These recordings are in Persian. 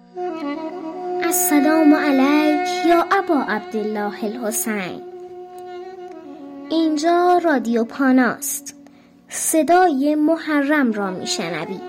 السلام علیک یا ابا عبدالله الحسین. اینجا رادیو پاناست. صدای محرم را میشنوید.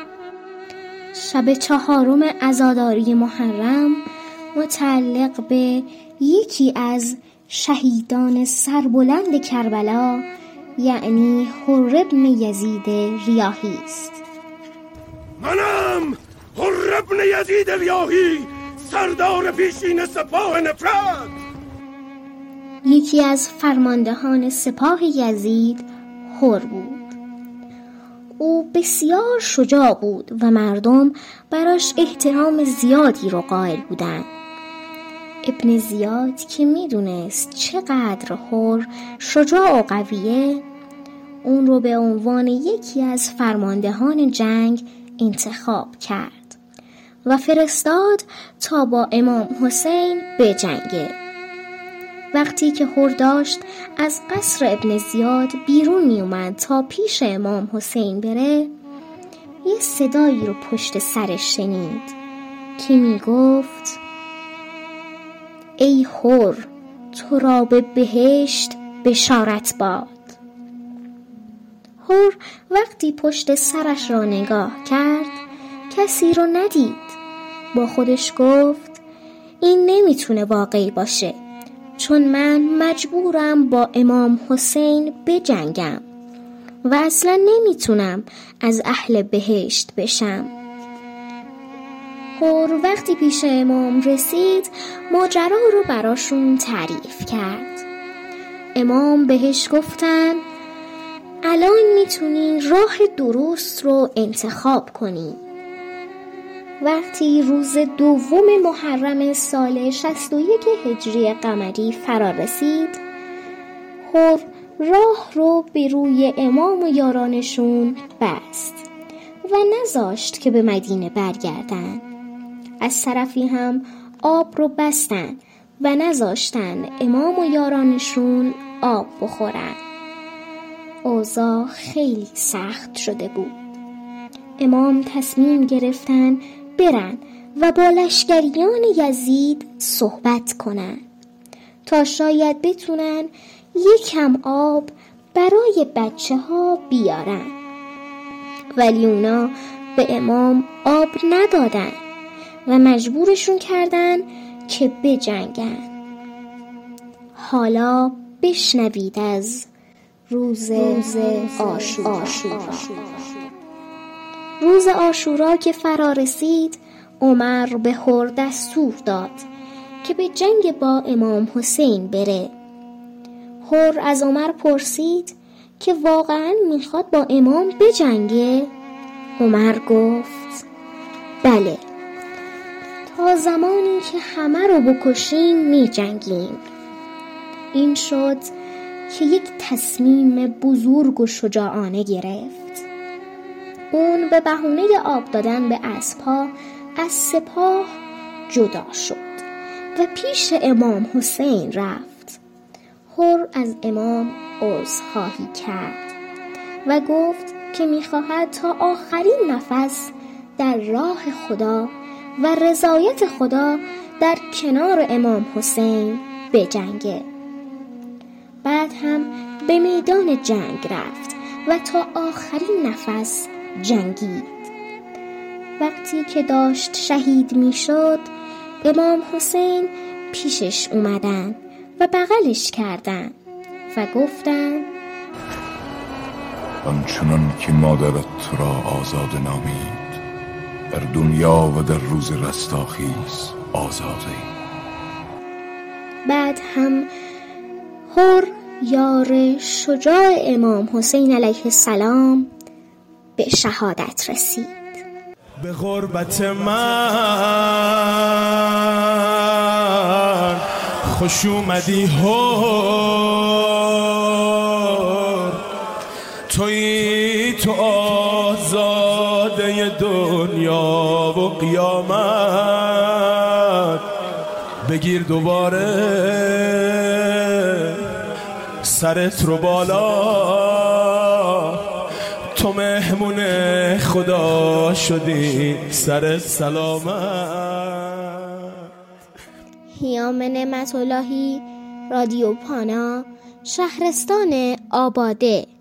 شب 4 عزاداری محرم متعلق به یکی از شهیدان سربلند کربلا، یعنی حر بن یزید ریاحی است. منم حر بن یزید ریاحی، سردار پیشین سپاه نفرت. یکی از فرماندهان سپاه یزید حر بود. او بسیار شجاع بود و مردم براش احترام زیادی رو قائل بودند. ابن زیاد که میدونست چقدر حر شجاع و قویه، اون رو به عنوان یکی از فرماندهان جنگ انتخاب کرد و فرستاد تا با امام حسین بجنگه. وقتی که حر داشت از قصر ابن زیاد بیرون می اومد تا پیش امام حسین بره، یه صدایی رو پشت سرش شنید که می گفت: ای حر، تو را به بهشت بشارت باد. حر وقتی پشت سرش را نگاه کرد کسی رو ندید. با خودش گفت: این نمیتونه واقعی باشه، چون من مجبورم با امام حسین بجنگم و اصلا نمیتونم از اهل بهشت بشم. حر وقتی پیش امام رسید ماجرا رو براشون تعریف کرد. امام بهش گفتن: الان میتونی راه درست رو انتخاب کنی. وقتی روز 2 محرم سال 61 هجری قمری فرا رسید، حر راه رو به روی امام و یارانشون بست و نذاشت که به مدینه برگردن. از طرفی هم آب رو بستن و نذاشتن امام و یارانشون آب بخورن. اوضاع خیلی سخت شده بود. امام تصمیم گرفتن برن و با لشکریان یزید صحبت کنن تا شاید بتونن یکم آب برای بچه ها بیارن، ولی اونا به امام آب ندادن و مجبورشون کردن که بجنگن. حالا بشنوید از روز عاشورا. روز عاشورا که فرا رسید، عمر به حر دستور داد که به جنگ با امام حسین بره. حر از عمر پرسید که واقعا میخواد با امام بجنگه؟ عمر گفت: بله، تا زمانی که همه رو بکشیم میجنگیم. این شد که یک تصمیم بزرگ و شجاعانه گرفت. اون به بهونه آب دادن به اسب‌ها از سپاه جدا شد و پیش امام حسین رفت. حر از امام عذرخواهی کرد و گفت که می‌خواهد تا آخرین نفس در راه خدا و رضایت خدا در کنار امام حسین بجنگه. بعد هم به میدان جنگ رفت و تا آخرین نفس جنگید. وقتی که داشت شهید می شد، امام حسین پیشش اومدن و بغلش کردن و گفتن: آنچنان که مادرت تو را آزاد نامید، در دنیا و در روز رستاخیز آزاده. بعد هم حر یار شجاع امام حسین علیه السلام به شهادت رسید. به غربت من خوش اومدی حر، تویی تو آزاده دنیا و قیامت. بگیر دوباره سرت رو بالا، تو مهمون خدا شدی سر سلامت. هیام نعمت اللهی، رادیو پانا، شهرستان آباده.